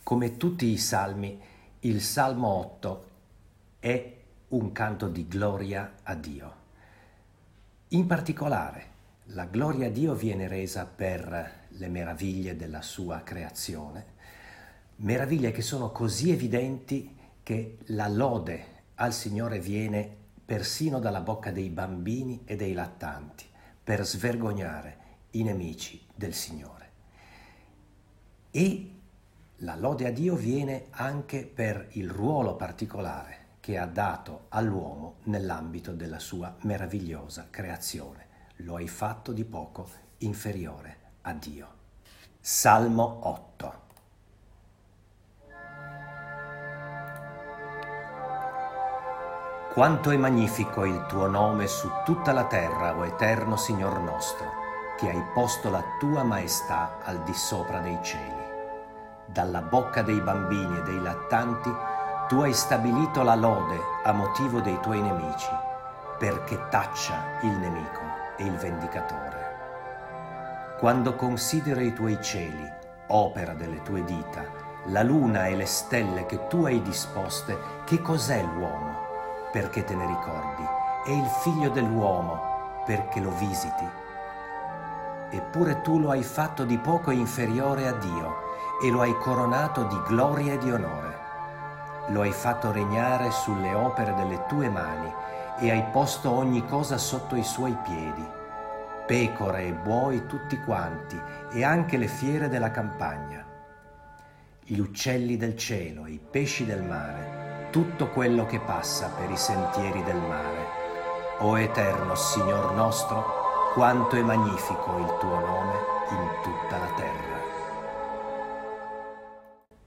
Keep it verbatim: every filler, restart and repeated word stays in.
Come tutti i salmi, il Salmo otto è un canto di gloria a Dio. In particolare, la gloria a Dio viene resa per le meraviglie della sua creazione, meraviglie che sono così evidenti che la lode al Signore viene persino dalla bocca dei bambini e dei lattanti, per svergognare i nemici del Signore. E la lode a Dio viene anche per il ruolo particolare che ha dato all'uomo nell'ambito della sua meravigliosa creazione. Lo hai fatto di poco inferiore a Dio. Salmo otto. Quanto è magnifico il tuo nome su tutta la terra, o eterno Signor nostro, che hai posto la tua maestà al di sopra dei cieli. Dalla bocca dei bambini e dei lattanti tu hai stabilito la lode a motivo dei tuoi nemici, perché taccia il nemico e il vendicatore. Quando considero i tuoi cieli, opera delle tue dita, la luna e le stelle che tu hai disposte, che cos'è l'uomo perché te ne ricordi, e il figlio dell'uomo perché lo visiti? Eppure tu lo hai fatto di poco inferiore a Dio e lo hai coronato di gloria e di onore. Lo hai fatto regnare sulle opere delle tue mani e hai posto ogni cosa sotto i suoi piedi, pecore e buoi tutti quanti e anche le fiere della campagna, gli uccelli del cielo, i pesci del mare, tutto quello che passa per i sentieri del mare. O eterno Signor nostro, quanto è magnifico il tuo nome in tutta la terra.